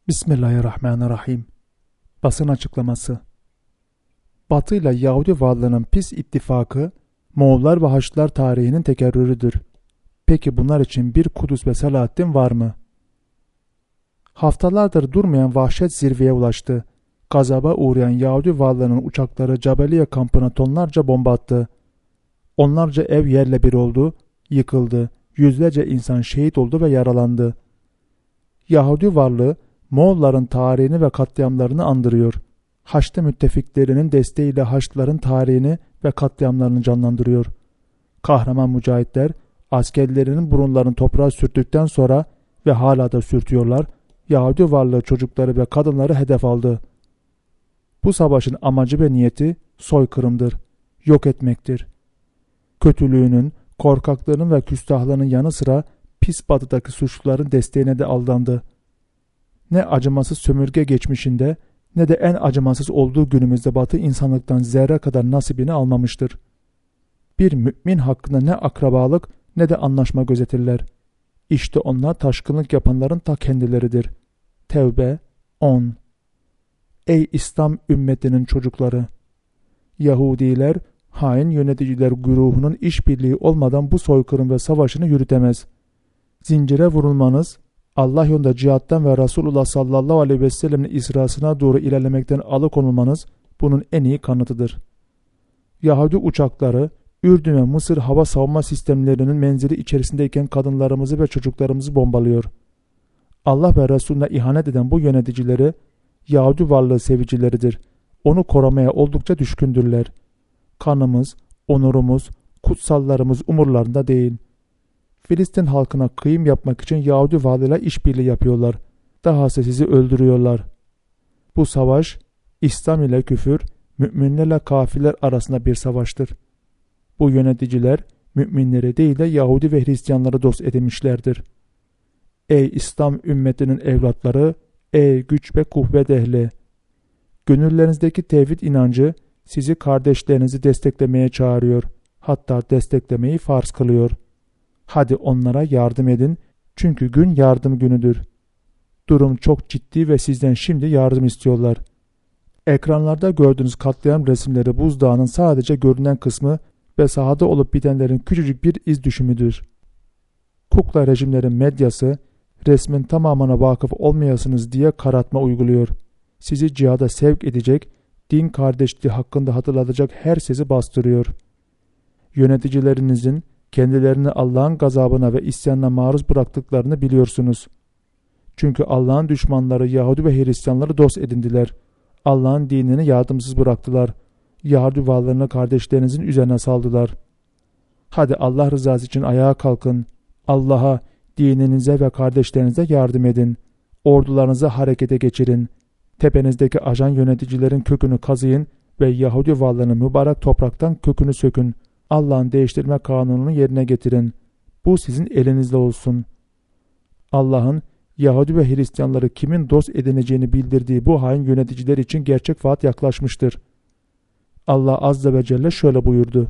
Bismillahirrahmanirrahim. Basın açıklaması. Batı ile Yahudi varlığının pis ittifakı, Moğollar ve Haçlılar tarihinin tekerrürüdür. Peki bunlar için bir Kudüs ve Selahaddin var mı? Haftalardır durmayan vahşet zirveye ulaştı. Gazaba uğrayan Yahudi varlığının uçakları Cebeliye kampına tonlarca bomba attı. Onlarca ev yerle bir oldu, yıkıldı. Yüzlerce insan şehit oldu ve yaralandı. Yahudi varlığı, Moğolların tarihini ve katliamlarını andırıyor. Haçlı müttefiklerinin desteğiyle Haçlıların tarihini ve katliamlarını canlandırıyor. Kahraman mücahitler, askerlerinin burunlarını toprağa sürttükten sonra ve hala da sürtüyorlar, Yahudi varlığı çocukları ve kadınları hedef aldı. Bu savaşın amacı ve niyeti soykırımdır, yok etmektir. Kötülüğünün, korkaklığının ve küstahlığının yanı sıra pis batıdaki suçluların desteğine de aldandı. Ne acımasız sömürge geçmişinde ne de en acımasız olduğu günümüzde Batı insanlıktan zerre kadar nasibini almamıştır. Bir mümin hakkında ne akrabalık ne de anlaşma gözetirler. İşte onlar taşkınlık yapanların ta kendileridir. Tevbe 10. Ey İslam ümmetinin çocukları! Yahudiler, hain yöneticiler güruhunun işbirliği olmadan bu soykırım ve savaşını yürütemez. Zincire vurulmanız, Allah yolunda cihattan ve Resulullah sallallahu aleyhi ve sellem'in İsrasına doğru ilerlemekten alıkonulmanız bunun en iyi kanıtıdır. Yahudi uçakları, Ürdün ve Mısır hava savunma sistemlerinin menzili içerisindeyken kadınlarımızı ve çocuklarımızı bombalıyor. Allah ve Resulüne ihanet eden bu yöneticileri, Yahudi varlığı sevicileridir. Onu korumaya oldukça düşkündürler. Kanımız, onurumuz, kutsallarımız umurlarında değil. Filistin halkına kıyım yapmak için Yahudi varlığıyla işbirliği yapıyorlar. Dahası sizi öldürüyorlar. Bu savaş, İslam ile küfür, müminlerle kafirler arasında bir savaştır. Bu yöneticiler, müminleri değil de Yahudi ve Hristiyanları dost edinmişlerdir. Ey İslam ümmetinin evlatları, ey güç ve kuvvet ehli! Gönüllerinizdeki tevhid inancı sizi kardeşlerinizi desteklemeye çağırıyor. Hatta desteklemeyi farz kılıyor. Hadi onlara yardım edin, çünkü gün yardım günüdür. Durum çok ciddi ve sizden şimdi yardım istiyorlar. Ekranlarda gördüğünüz katliam resimleri buzdağının sadece görünen kısmı ve sahada olup bitenlerin küçücük bir iz düşümüdür. Kukla rejimlerin medyası, resmin tamamına vakıf olmayasınız diye karartma uyguluyor. Sizi cihada sevk edecek, din kardeşliği hakkında hatırlatacak her sesi bastırıyor. Yöneticilerinizin kendilerini Allah'ın gazabına ve isyanına maruz bıraktıklarını biliyorsunuz. Çünkü Allah'ın düşmanları Yahudi ve Hristiyanları dost edindiler. Allah'ın dinini yardımsız bıraktılar. Yahudi varlığını kardeşlerinizin üzerine saldılar. Hadi Allah rızası için ayağa kalkın. Allah'a, dininize ve kardeşlerinize yardım edin. Ordularınızı harekete geçirin. Tepenizdeki ajan yöneticilerin kökünü kazıyın ve Yahudi varlığını mübarek topraktan kökünü sökün. Allah'ın değiştirme kanununu yerine getirin. Bu sizin elinizde olsun. Allah'ın Yahudi ve Hristiyanları kimin dost edineceğini bildirdiği bu hain yöneticiler için gerçek vaat yaklaşmıştır. Allah Azze ve Celle şöyle buyurdu.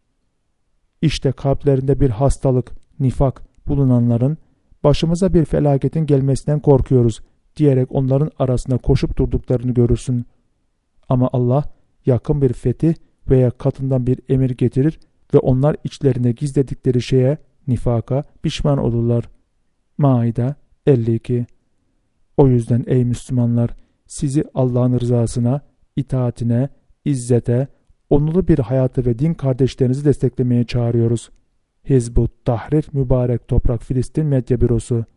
İşte kalplerinde bir hastalık, nifak bulunanların başımıza bir felaketin gelmesinden korkuyoruz diyerek onların arasında koşup durduklarını görürsün. Ama Allah yakın bir fetih veya katından bir emir getirir ve onlar içlerinde gizledikleri şeye, nifaka pişman olurlar. Maide 52. O yüzden ey Müslümanlar, sizi Allah'ın rızasına, itaatine, izzete, onurlu bir hayatı ve din kardeşlerinizi desteklemeye çağırıyoruz. Hizbut Tahrir Mübarek Toprak Filistin Medya Bürosu